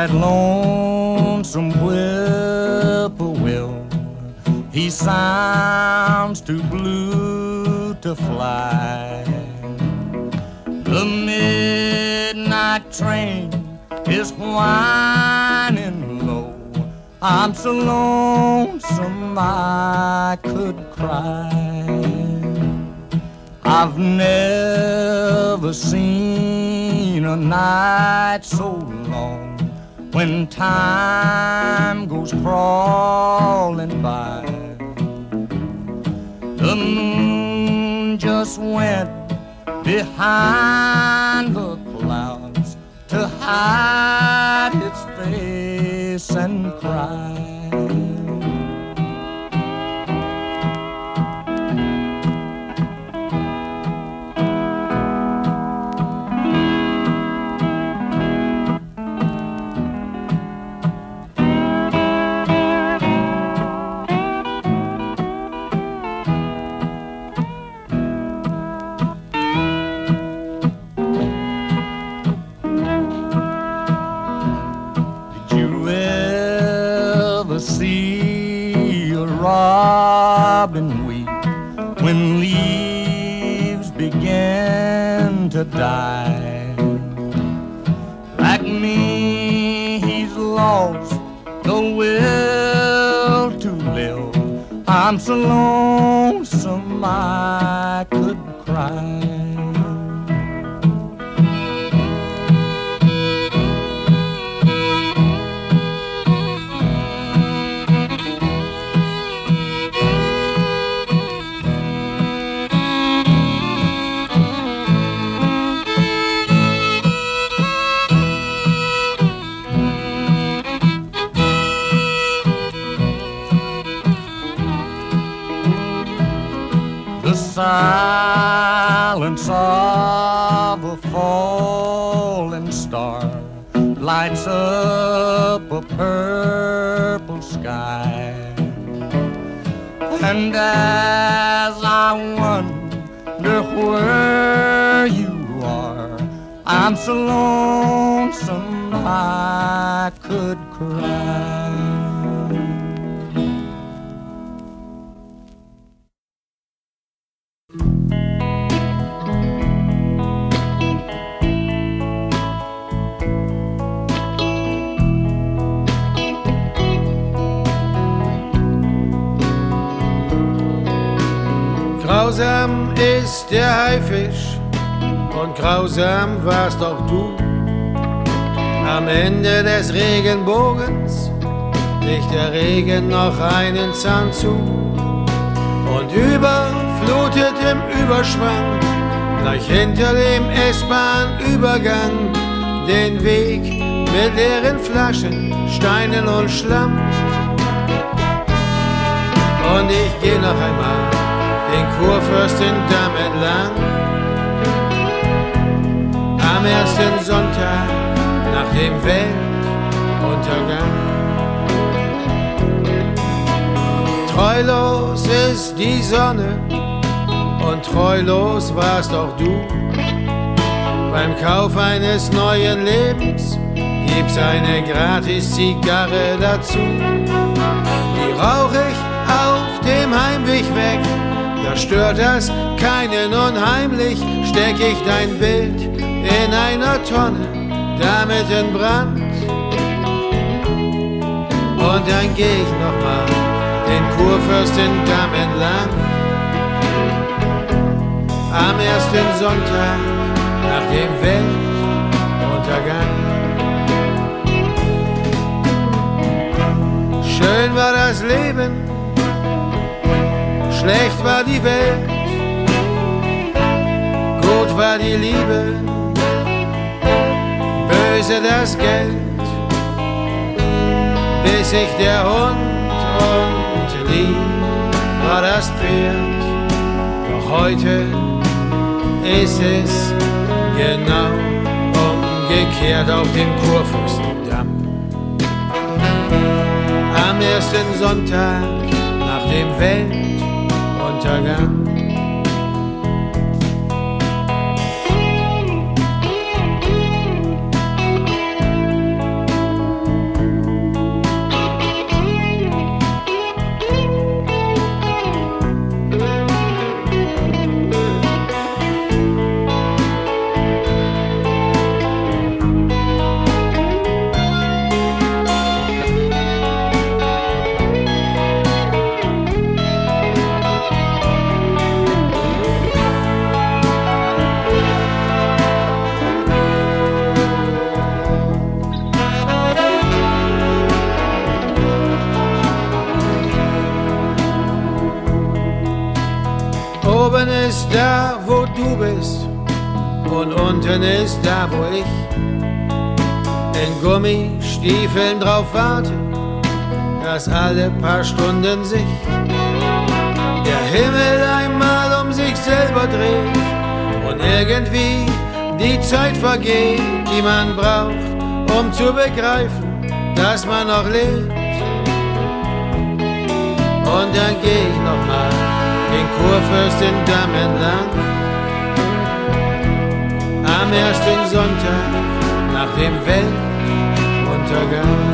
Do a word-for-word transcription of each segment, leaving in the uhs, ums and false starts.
that lonesome whippoorwill, he sounds too blue to fly. The midnight train is whining low. I'm so lonesome I could cry. I've never seen a night so long when time goes crawling by. The moon just went behind the clouds to hide its face and cry. See a robin weep when leaves begin to die. Like me, he's lost the will to live. I'm so lonesome I could cry. Silence of a falling star lights up a purple sky. And as I wonder where you are, I'm so lonesome I could cry. Grausam ist der Haifisch und grausam warst auch du. Am Ende des Regenbogens legt der Regen noch einen Zahn zu und überflutet im Überschwang gleich hinter dem S-Bahn-Übergang den Weg mit leeren Flaschen, Steinen und Schlamm. Und ich geh noch einmal den Kurfürstendamm entlang. Am ersten Sonntag nach dem Weltuntergang. Treulos ist die Sonne und treulos warst auch du. Beim Kauf eines neuen Lebens gibt's eine Gratis-Zigarre dazu. Die rauch ich auf dem Heimweg weg. Da stört das keinen unheimlich, steck ich dein Bild in einer Tonne, damit in Brand. Und dann geh ich nochmal den Kurfürstendamm entlang. Am ersten Sonntag nach dem Weltuntergang. Schön war das Leben, schlecht war die Welt, gut war die Liebe, böse das Geld, bis ich der Hund und lieb war das Pferd. Doch heute ist es genau umgekehrt auf dem Kurfürstendamm. Am ersten Sonntag nach dem Weltuntergang. ist da, wo du bist, und unten ist da, wo ich in Gummistiefeln drauf warte, dass alle paar Stunden sich der Himmel einmal um sich selber dreht und irgendwie die Zeit vergeht, die man braucht, um zu begreifen, dass man noch lebt. Und dann geh ich nochmal den Kurfürstendamm entlang, am ersten Sonntag nach dem Weltuntergang.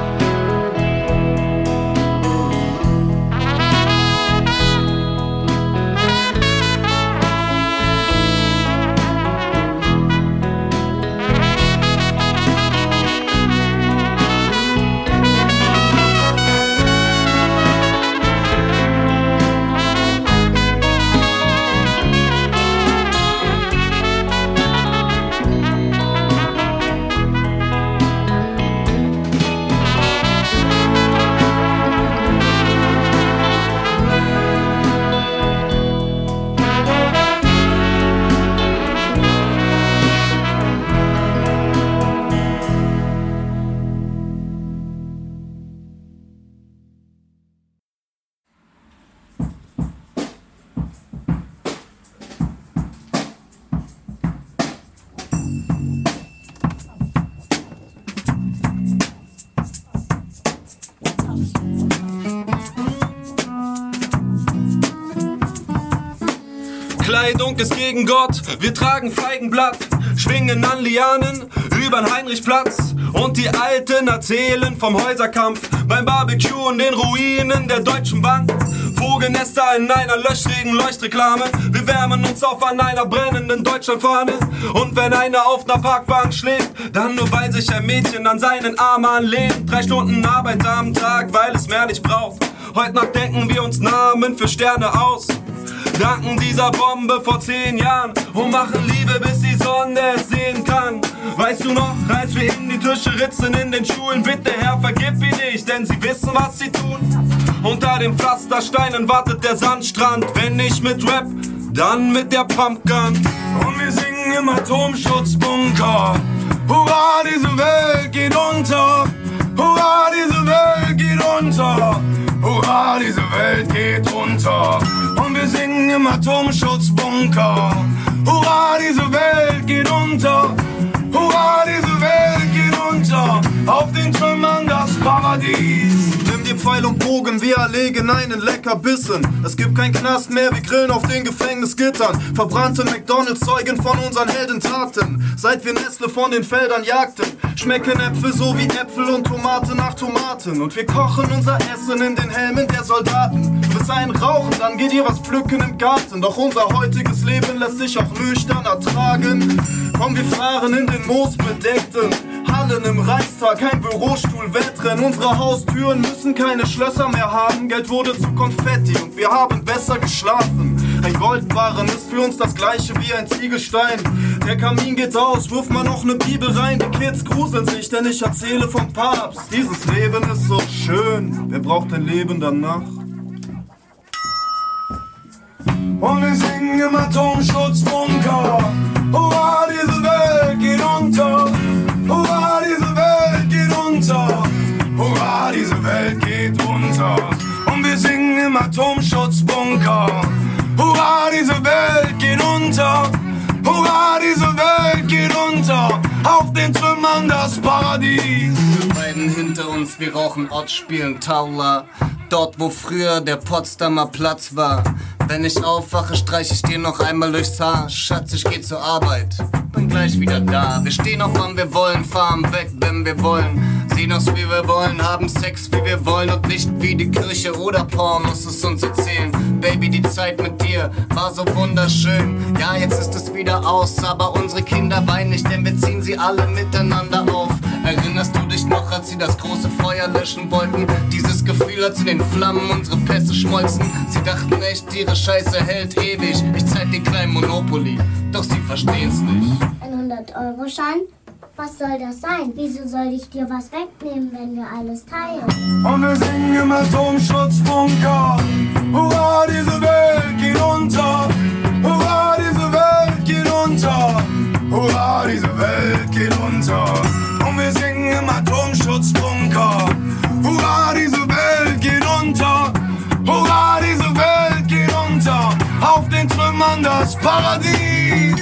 Kleidung ist gegen Gott, wir tragen Feigenblatt, schwingen an Lianen übern Heinrichplatz. Und die Alten erzählen vom Häuserkampf beim Barbecue und den Ruinen der Deutschen Bank. Vogelnester in einer löchrigen Leuchtreklame, wir wärmen uns auf an einer brennenden Deutschlandfahne. Und wenn einer auf ner Parkbank schläft, dann nur weil sich ein Mädchen an seinen Arm anlehnt. Drei Stunden Arbeit am Tag, weil es mehr nicht braucht. Heute Nacht denken wir uns Namen für Sterne aus, danken dieser Bombe vor zehn Jahren und machen Liebe, bis die Sonne es sehen kann. Weißt du noch, als wir in die Tische ritzen in den Schulen, bitte Herr, vergib ihnen nicht, denn sie wissen, was sie tun. Unter den Pflastersteinen wartet der Sandstrand, wenn nicht mit Rap, dann mit der Pumpgun. Und wir singen im Atomschutzbunker, hurra, diese Welt geht unter, hurra, diese Welt geht unter, hurra, diese Welt geht unter. Und wir singen im Atomschutzbunker, hurra, diese Welt geht unter, hurra, diese Welt geht unter, auf den Trümmern das Paradies. Nimm dir Pfeil und Bogen, wir erlegen einen Leckerbissen. Es gibt kein Knast mehr, wir grillen auf den Gefängnisgittern. Verbrannte McDonalds zeugen von unseren Heldentaten, seit wir Nestle von den Feldern jagten. Schmecken Äpfel so wie Äpfel und Tomate nach Tomaten. Und wir kochen unser Essen in den Helmen der Soldaten. Du willst einen rauchen, dann geht ihr was pflücken im Garten. Doch unser heutiges Leben lässt sich auch nüchtern ertragen. Komm, wir fahren in den moosbedeckten Hallen im Reichstag, kein Bürostuhl, Wettrennen. Unsere Haustüren müssen keine Schlösser mehr haben. Geld wurde zu Konfetti und wir haben besser geschlafen. Ein Goldbarren ist für uns das gleiche wie ein Ziegelstein. Der Kamin geht aus, wirf mal noch ne Bibel rein. Die Kids gruseln sich, denn ich erzähle vom Papst. Dieses Leben ist so schön, wer braucht ein Leben danach? Und wir singen im Atomschutzbunker, hurra, diese Welt geht unter, hurra, diese Welt geht unter, hurra, diese Welt geht unter. Und wir singen im Atomschutzbunker, hurra, diese Welt geht unter, hurra, diese Welt geht unter, auf den Trümmern das Paradies. Wir beiden hinter uns, wir rauchen Ott, spielen Taula, dort wo früher der Potsdamer Platz war. Wenn ich aufwache, streich ich dir noch einmal durchs Haar. Schatz, ich geh zur Arbeit, bin gleich wieder da. Wir stehen auf, wann wir wollen, fahren weg, wenn wir wollen. Sehen uns, wie wir wollen, haben Sex, wie wir wollen. Und nicht wie die Kirche oder Pornos es uns erzählen. Baby, die Zeit mit dir war so wunderschön. Ja, jetzt ist es wieder aus, aber unsere Kinder weinen nicht, denn wir ziehen sie alle miteinander auf. Erinnerst du dich noch, als sie das große Feuer löschen wollten? Dieses Gefühl, als in den Flammen unsere Pässe schmolzen. Sie dachten echt, ihre Scheiße hält ewig. Ich zeig dir klein Monopoly, doch sie verstehen's nicht. Ein hundert-Euro-Schein? Was soll das sein? Wieso soll ich dir was wegnehmen, wenn wir alles teilen? Und wir singen im Atomschutzbunker, hurra, diese Welt geht unter, hurra, Hurra, diese Welt geht unter und wir singen im Atomschutzbunker. Hurra, diese Welt geht unter. Hurra, diese Welt geht unter. Auf den Trümmern das Paradies.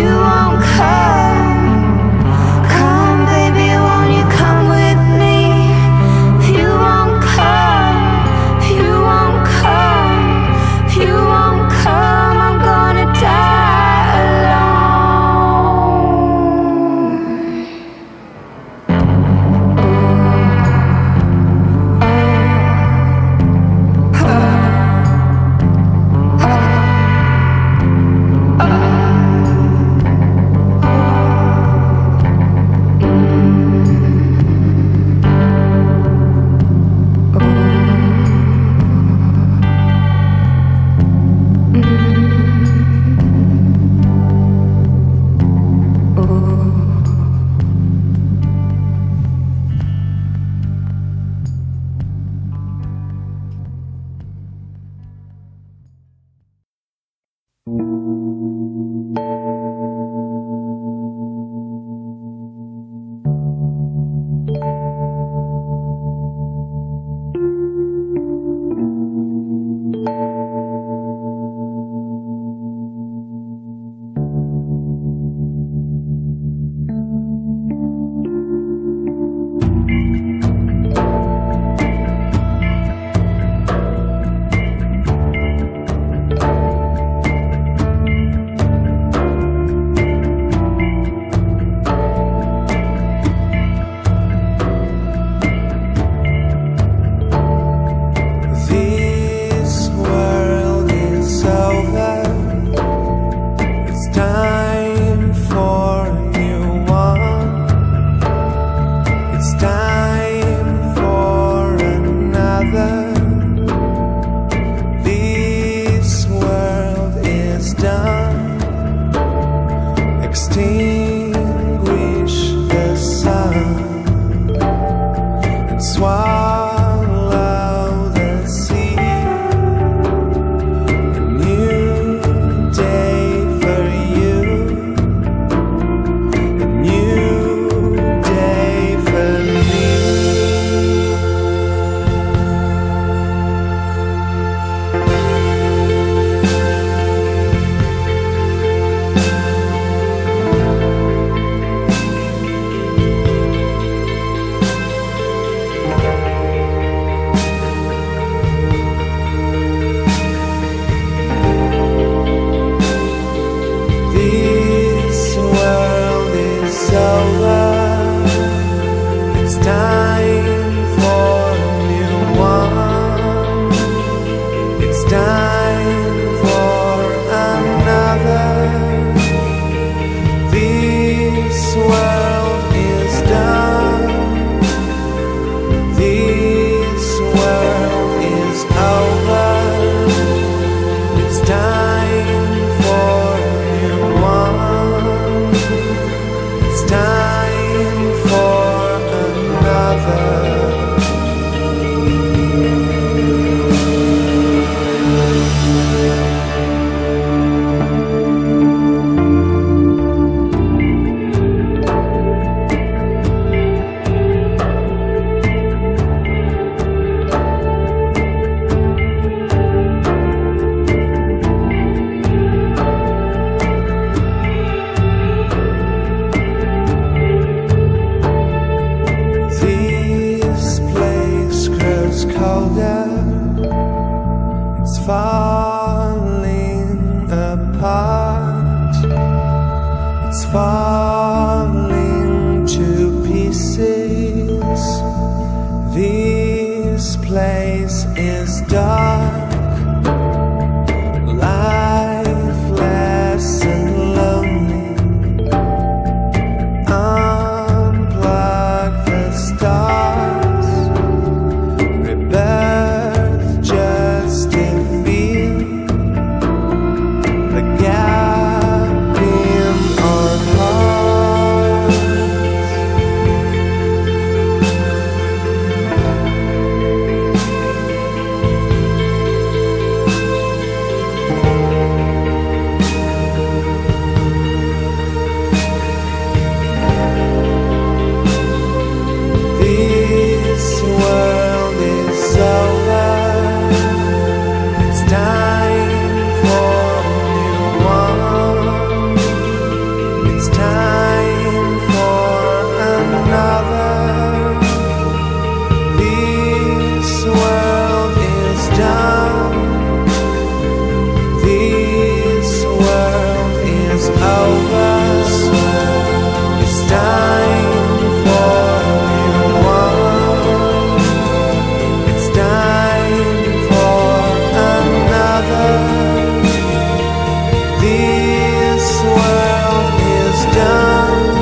Come, baby, won't you come with me? apart. It's falling to pieces. This place is dark, lifeless and lonely. Unplug the stars, rebirth just to feel the gap in our hearts. This world is over. It's time for a new one. It's time for another. This world is done. This world is over. It's time for a new one. It's time for another. This world is done.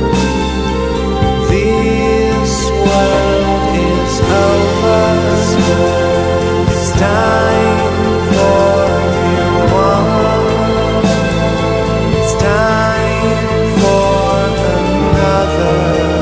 This world is over. It's time for a new one. It's time for another.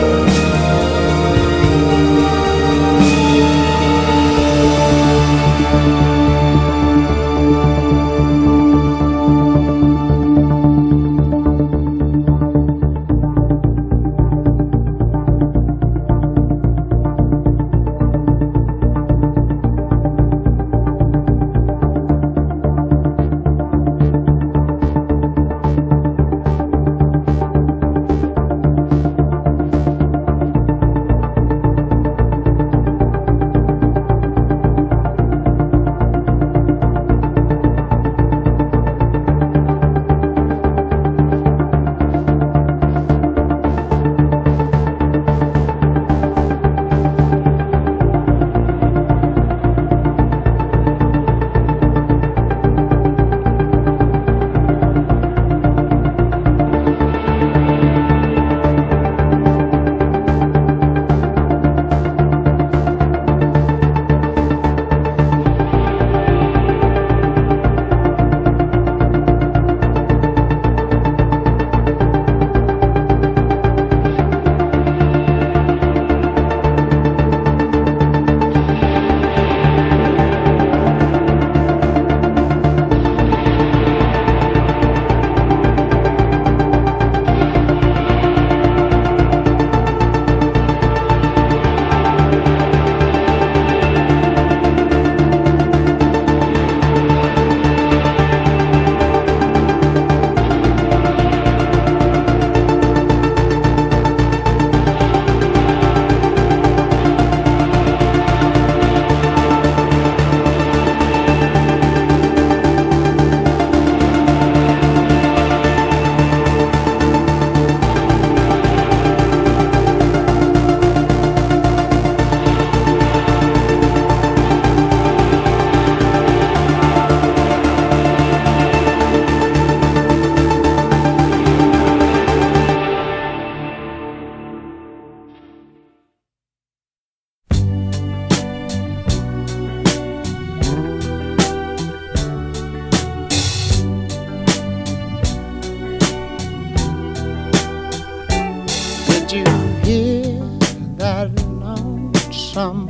lonesome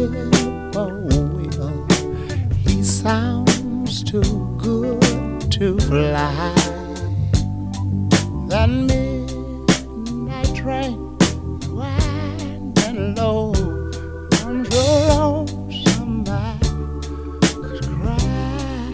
whippoorwill. He sounds too good to fly. That midnight train winding low comes your lonesome I could cry,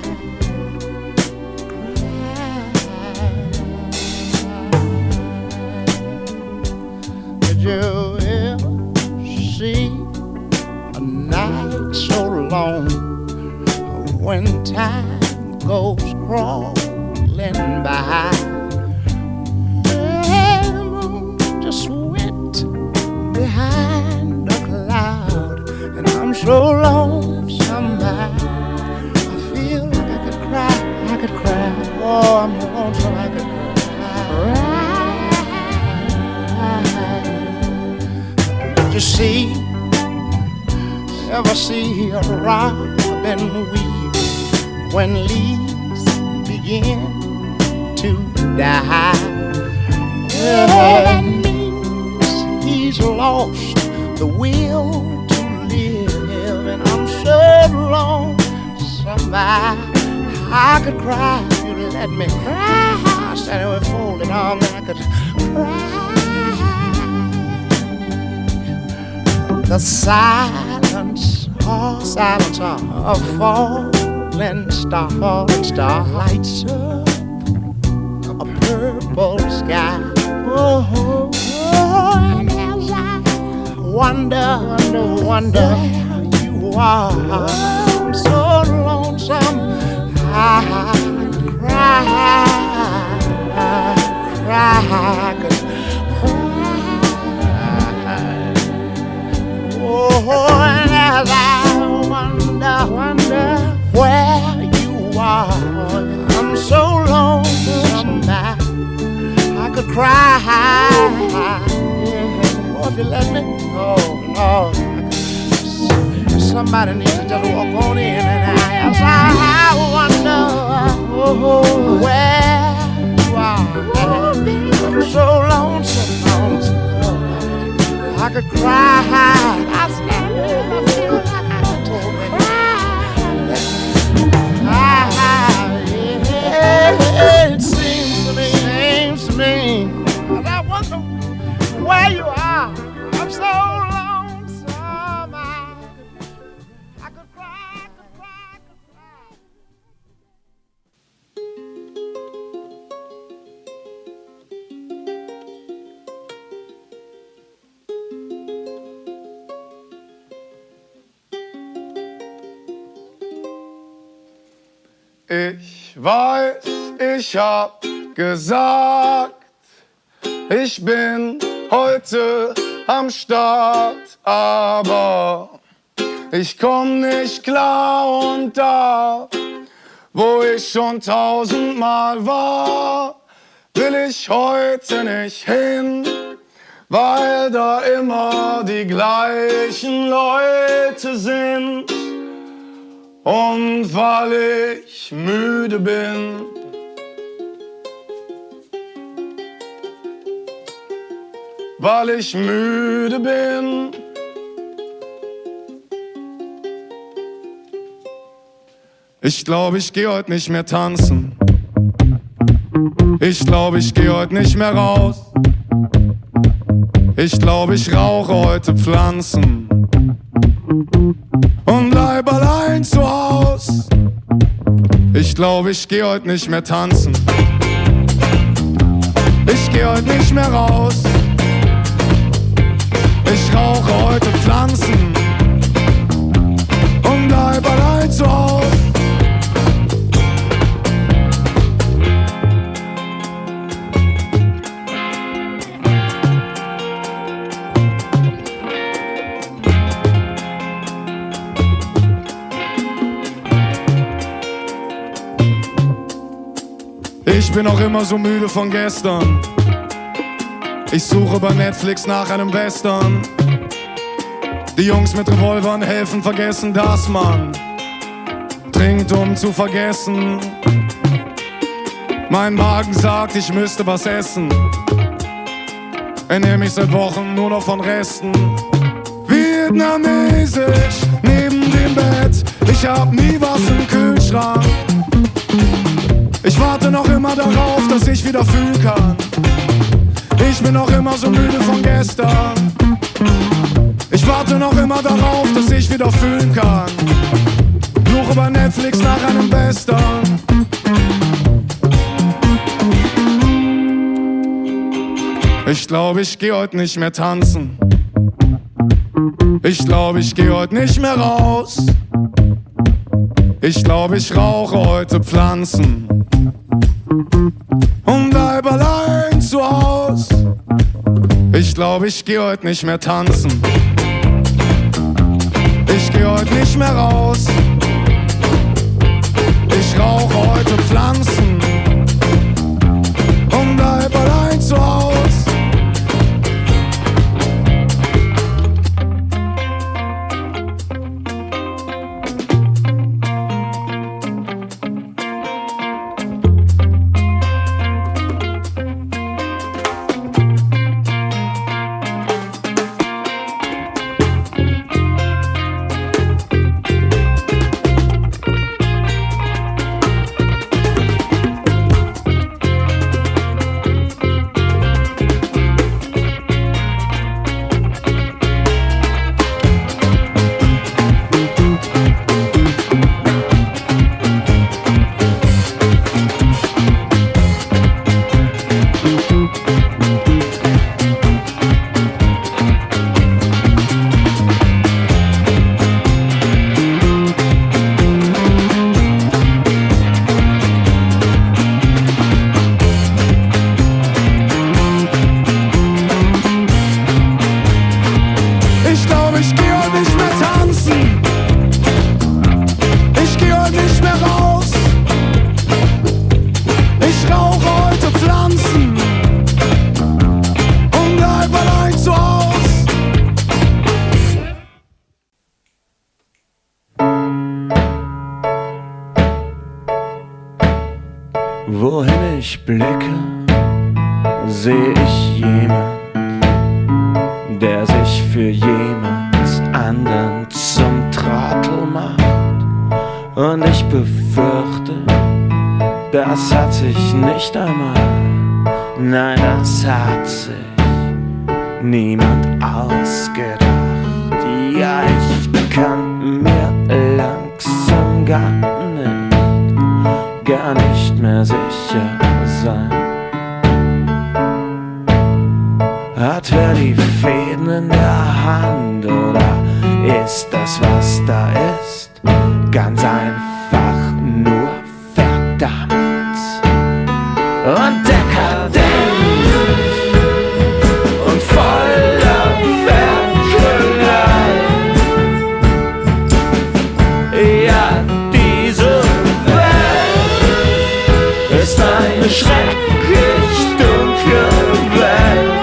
cry. Did you ever see a night so long when time goes crawling Oh, I'm lonesome, I could cry. You see, ever see a robin weep when leaves begin to die? Well, that means he's lost the will to live, and I'm so lonesome I could cry if you let me cry. Standing with folded arms, I could cry. The silence, oh, silence of falling star, falling star lights up a purple sky. Oh, oh, oh, and as I wonder, wonder, wonder where you are, I'm so lonesome I could cry, cry, could cry. Oh, and as I wonder, wonder where you are, I'm so lonesome I, I could cry. Oh, if you let me, oh, Lord, somebody needs to just walk on in, and I, as I wonder oh, where you are. I'm so lonesome, lonesome, I could cry. I stand here, I feel like I could cry. Yeah, it seems to me, seems to me, as I wonder where you are. I'm so lonesome, I could, I could cry, I could cry, I could cry. Ich weiß, ich hab gesagt, ich bin heute am Start, aber ich komm nicht klar und da, wo ich schon tausendmal war, will ich heute nicht hin, weil da immer die gleichen Leute sind. Und weil ich müde bin, weil ich müde bin, ich glaube, ich geh heute nicht mehr tanzen. Ich glaube, ich geh heute nicht mehr raus. Ich glaube, ich rauche heute Pflanzen und bleib allein zu Haus. Ich glaube, ich geh heute nicht mehr tanzen. Ich geh heute nicht mehr raus. Ich rauche heute Pflanzen und bleib allein zu Haus. Ich bin auch immer so müde von gestern. Ich suche bei Netflix nach einem Western. Die Jungs mit Revolvern helfen, vergessen, dass man trinkt, um zu vergessen. Mein Magen sagt, ich müsste was essen. Ernähr mich seit Wochen nur noch von Resten. Vietnamesisch neben dem Bett. Ich hab nie was im Kühlschrank. Ich warte noch immer darauf, dass ich wieder fühlen kann. Ich bin noch immer so müde von gestern. Ich warte noch immer darauf, dass ich wieder fühlen kann. Suche bei Netflix nach einem Western. Ich glaube, ich geh heute nicht mehr tanzen. Ich glaube, ich geh heute nicht mehr raus. Ich glaube, ich rauche heute Pflanzen und bleib allein zu Haus. Ich glaube, ich geh heute nicht mehr tanzen. Ich geh heute nicht mehr raus. Ich rauche heute Pflanzen Wohin ich blicke, seh ich jemand, der sich für jemand anderen zum Trottel macht. Und ich befürchte, das hat sich nicht einmal, nein, das hat sich niemand ausgedacht. Ja, ich kann mir langsam gar nicht, gar nicht mehr sicher sein. Hat wer die Fäden in der Hand oder ist das, was da ist, ganz einfach nur verdammt und dekadent und voller Werkelei. Ja, diese Welt ist eine schrecklich dunkle Welt.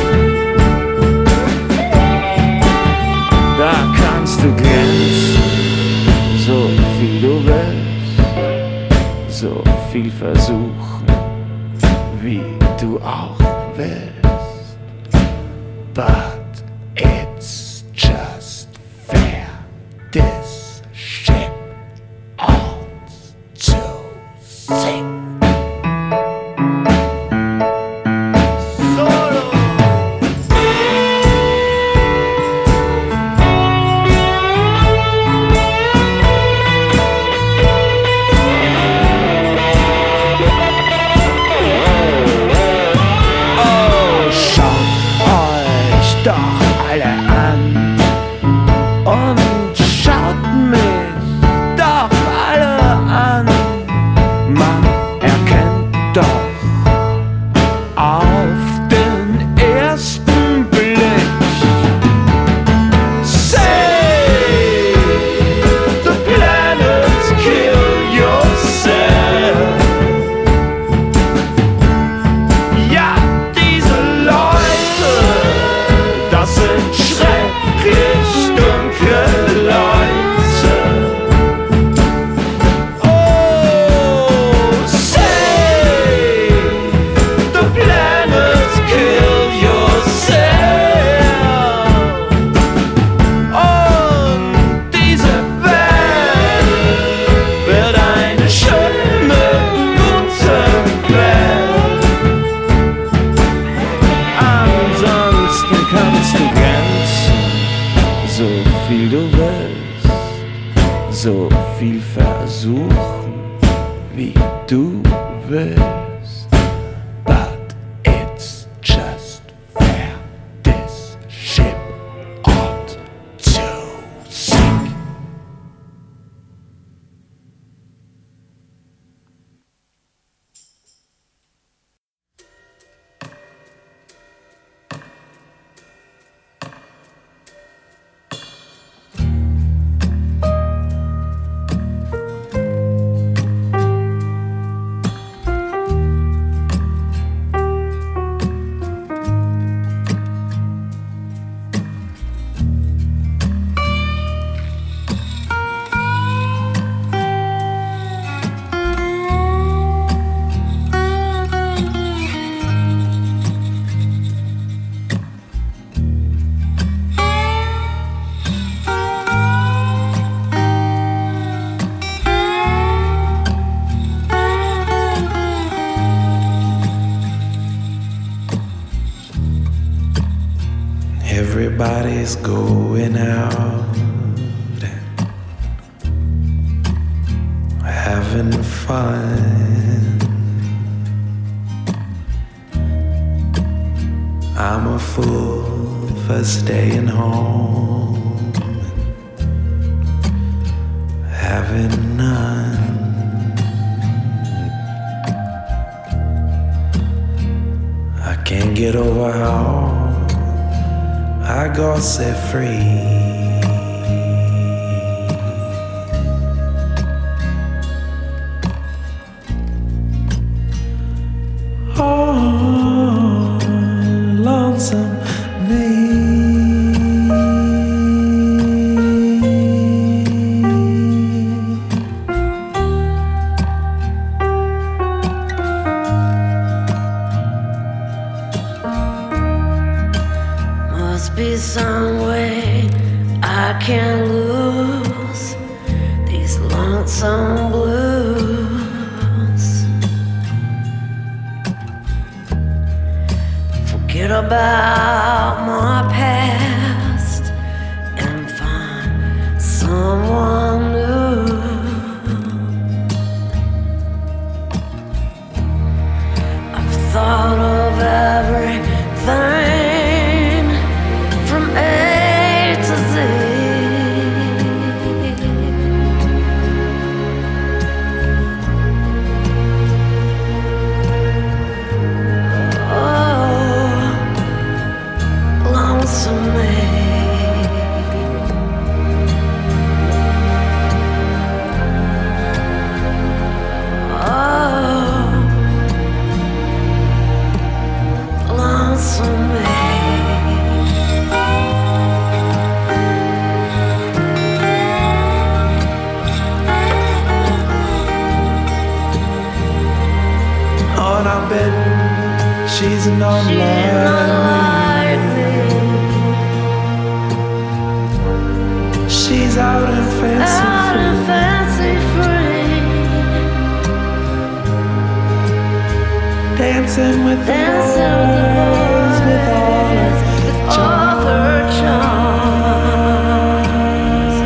Da kannst du glänzen, so viel du willst, so viel versuchen, wie du auch willst. But it's just fair, this ship ought to sink. So viel versuchen, wie du willst. But it's just fair, this ship ought to sink. Everybody's going out and having fun. I'm a fool for staying home and having none. I can't get over how I got set free. Oh, lonesome me. be some way I can lose these lonesome blues. Forget about my past and find someone new. I've thought of everything from A to Z. Oh, lonesome me. Oh, lonesome me. On our bed, she's not She's not like like me. She's out and fancy Out and free. fancy free, Dancing with the dancing with the boys, with all boys, with its all her charms.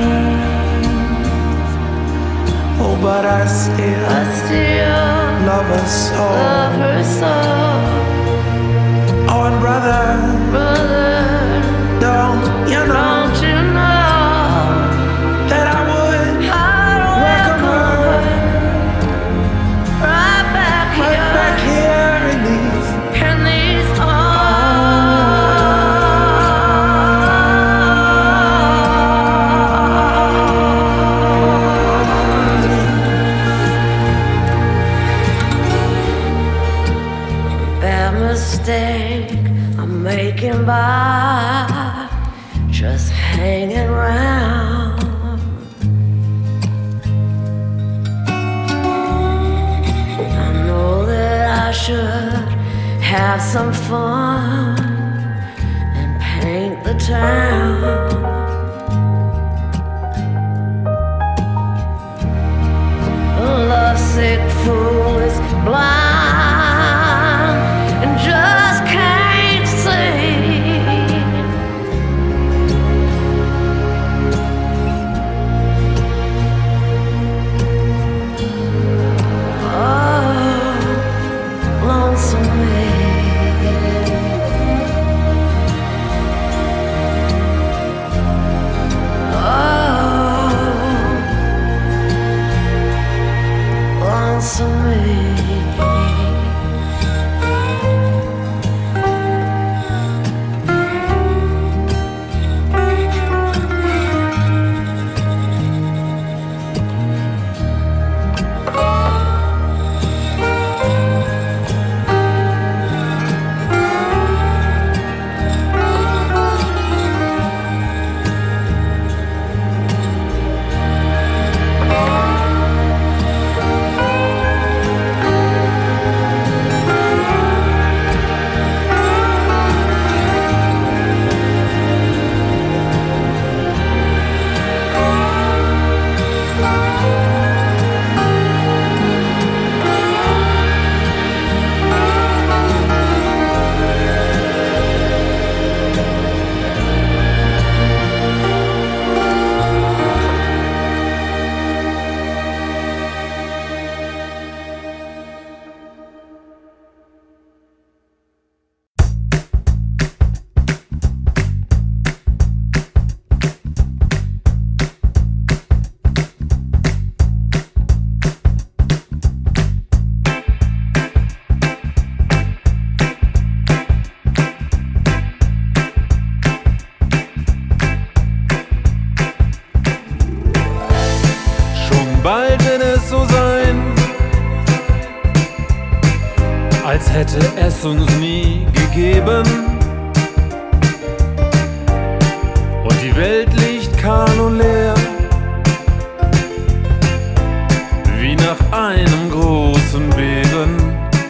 Oh, but I still I still love her so. love her so, Oh, and brother, brother. don't you know Don't you know that I would I'd welcome her right back right here back here in these in these arms? Bad mistake I'm making by just hanging around. I know that I should have some fun and paint the town. A lovesick fool is blind and just can't see. Oh, lonesome me. Oh, lonesome me. Bald wird es so sein, als hätte es uns nie gegeben. Und die Welt liegt kahl und leer, wie nach einem großen Beben.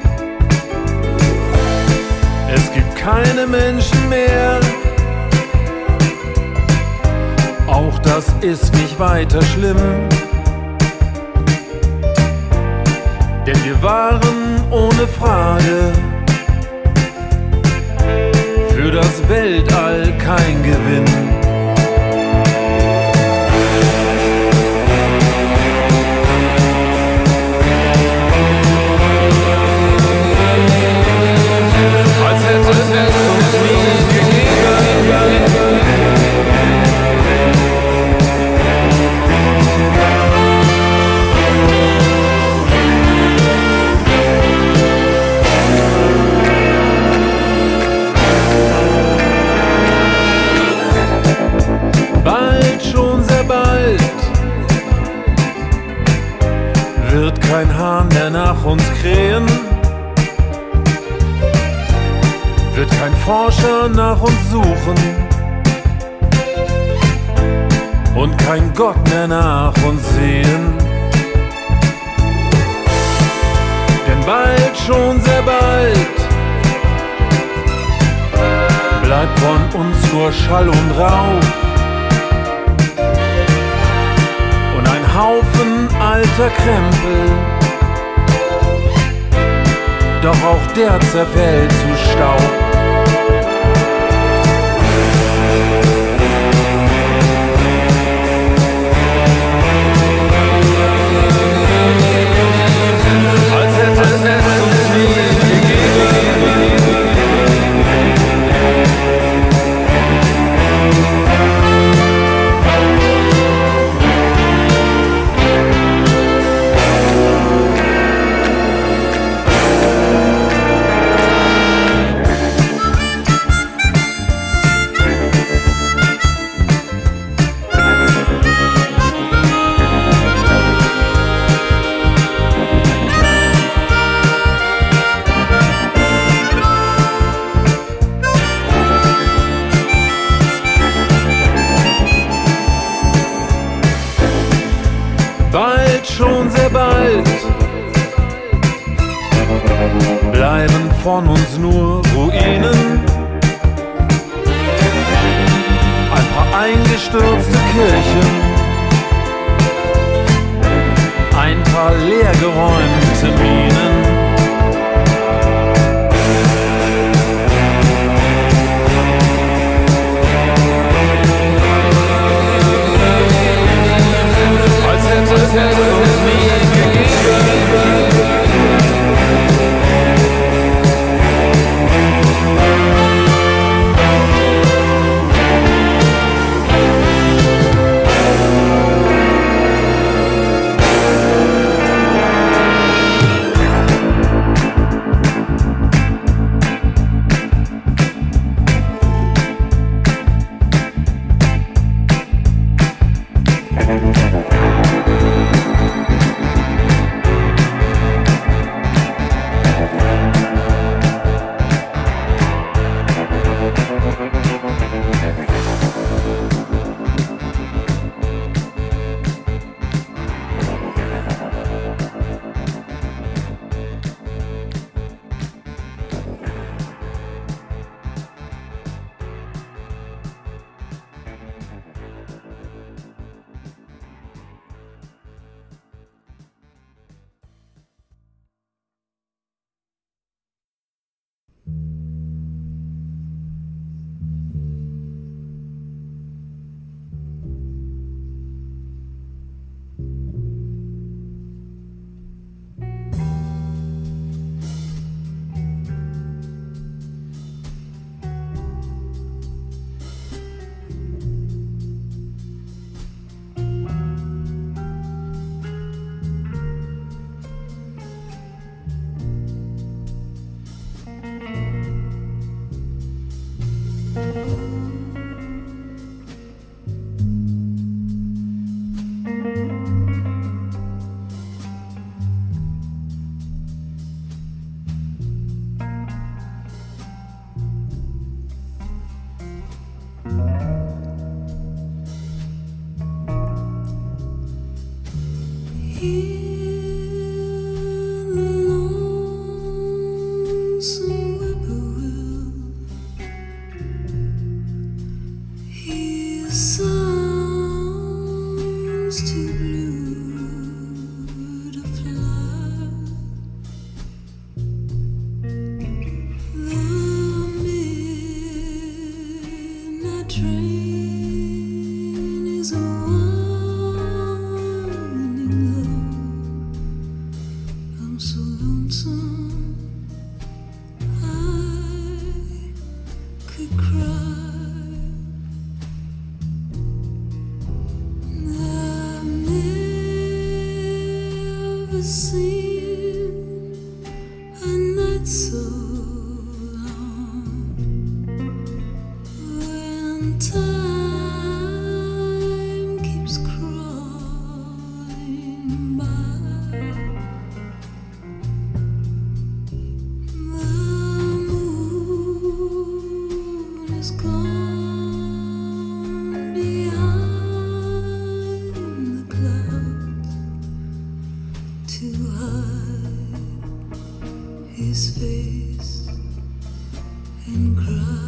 Es gibt keine Menschen mehr, das ist nicht weiter schlimm. Denn wir waren ohne Frage für das Weltall kein Gewinn. Als hätte es uns nie gegeben. Bald, schon sehr bald, wird kein Hahn mehr nach uns krähen, wird kein Forscher nach uns suchen und kein Gott mehr nach uns sehen. Denn bald, schon sehr bald, bleibt von uns nur Schall und Rauch und ein Haufen alter Krempel, doch auch der zerfällt zu Staub. Als hätte es uns nie gegeben. Bald, schon sehr bald, bleiben von uns nur Ruinen, ein paar eingestürzte Kirchen, ein paar leergeräumte Minen. Als hätte es uns nie gegeben. train is winding low. I'm so lonesome I could cry. I've never seen a night so long when time keeps crawling by. The moon is gone behind the clouds to hide his face and cry.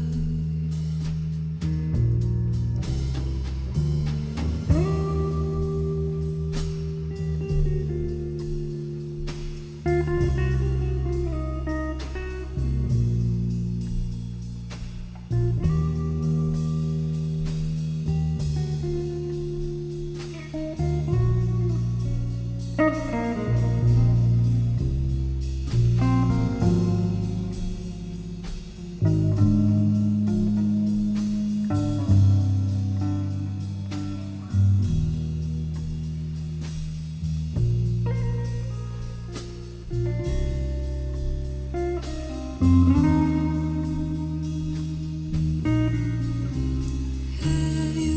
Have you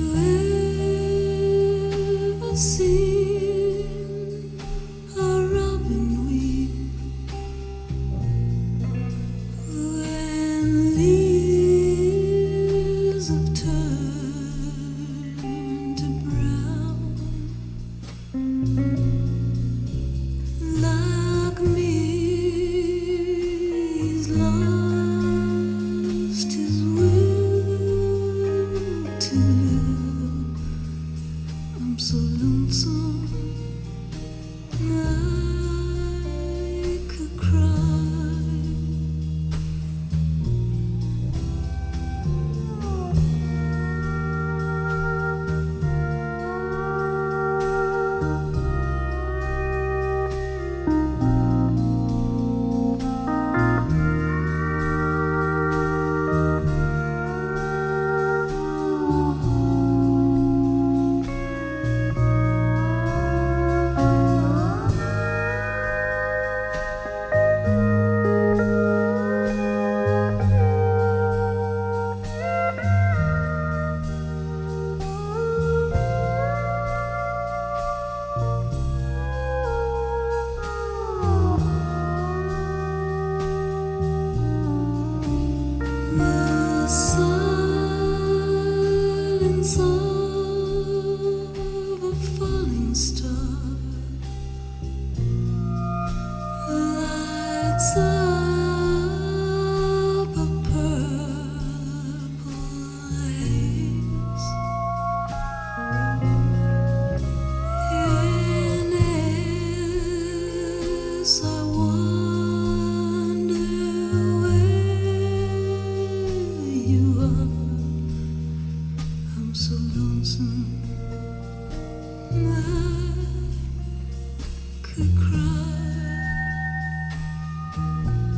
ever seen a robin weep when leaves have turned to brown? Like me, he's lost his will to live. I'm so lonesome I could cry. The silence of a falling star lights up a purple haze. And as I wonder where you are, I'm so lonesome I could cry.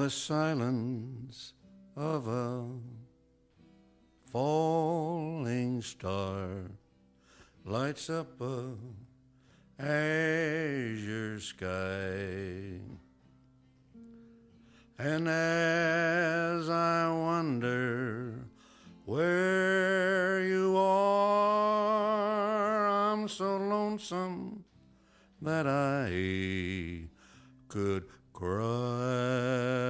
the silence of a falling star lights up a azure sky. And as I wonder where you are, I'm so lonesome that I could cry.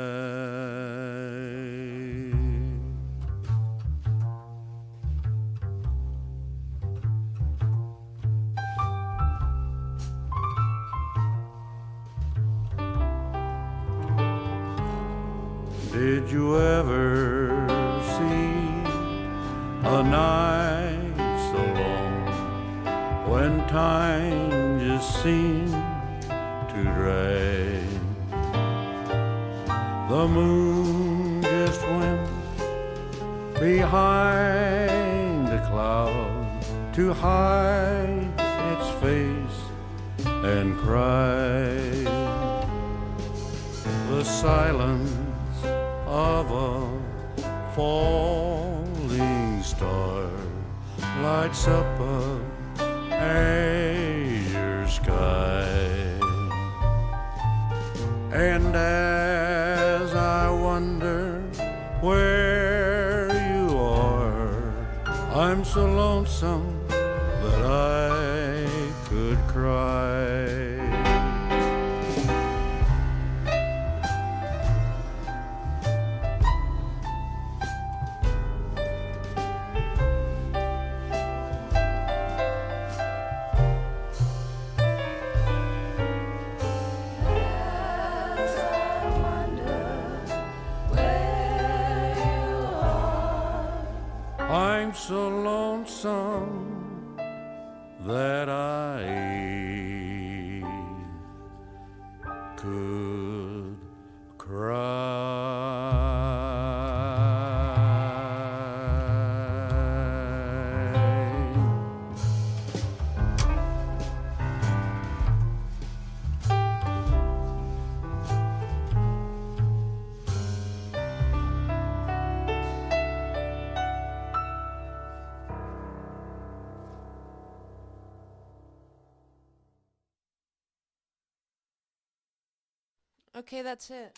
Did you ever see a night so long when time just seemed to drag? The moon just went behind the cloud to hide its face and cry. The silence of a falling star lights up a azure sky. And as I wonder where you are, I'm so lonesome that I could cry. I'm so lonesome that I could cry. Okay, that's it.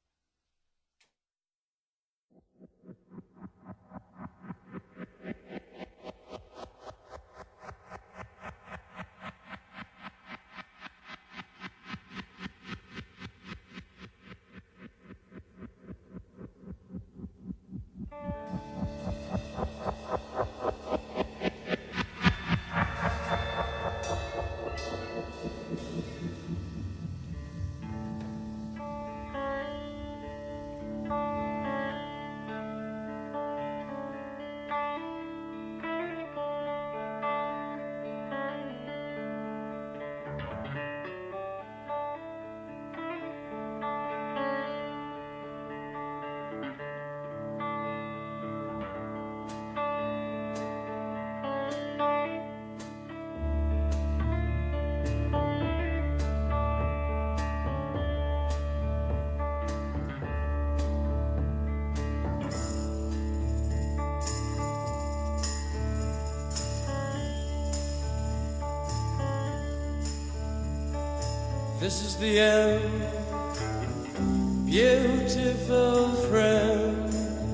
This is the end, beautiful friend.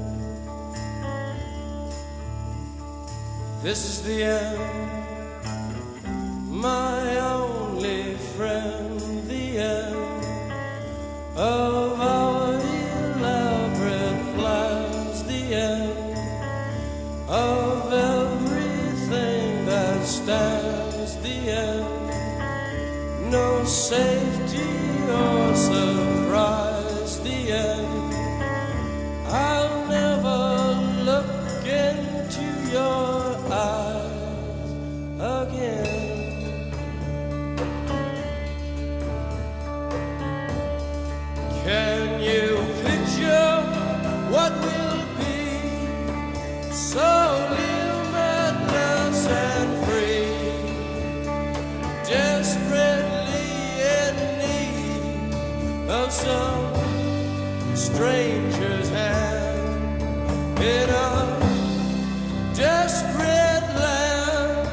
This is the end, my only friend. The end of our elaborate plans. The end of everything that stands. The end. No safety or surprise, the end. I'll never look into your eyes again. stranger's hand in a desperate land.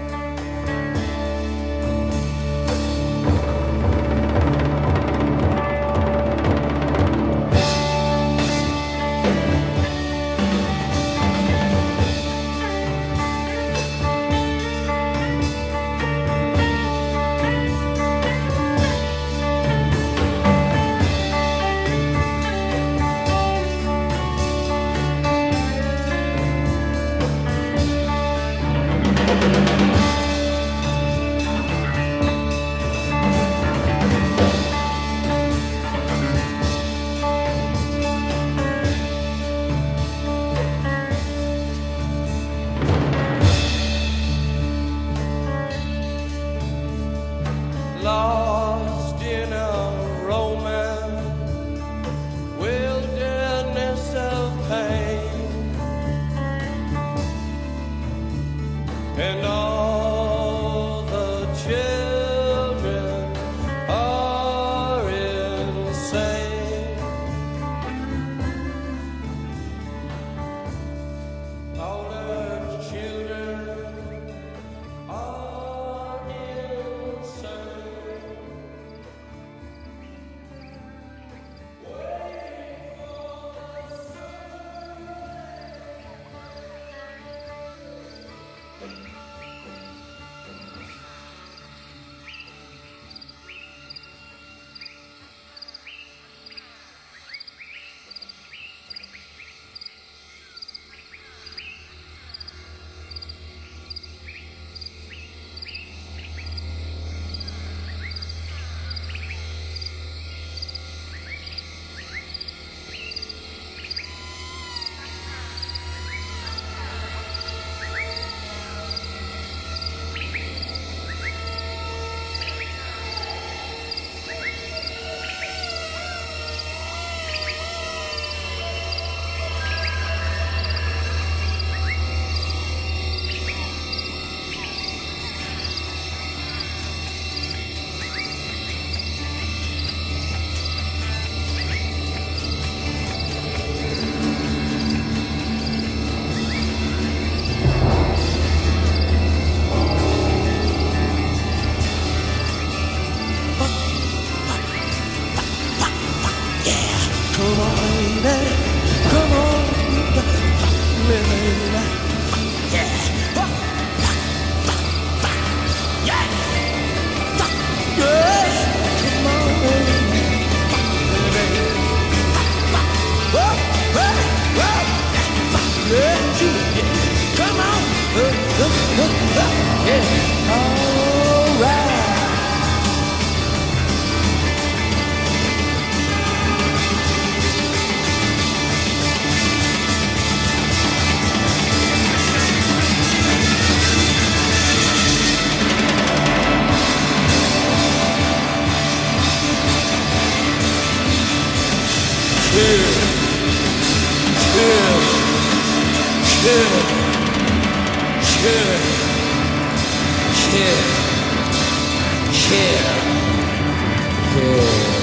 Lost in a romance, wilderness of pain, and all the children are insane. All the children are insane. Come on, baby. Come on, baby. Yeah. Yeah. Yeah. Come on, baby. Whoa, whoa, whoa. Yeah. Come on. Uh, uh, uh, uh. Yeah. All right. Chill, chill, chill, chill, chill, chill, chill.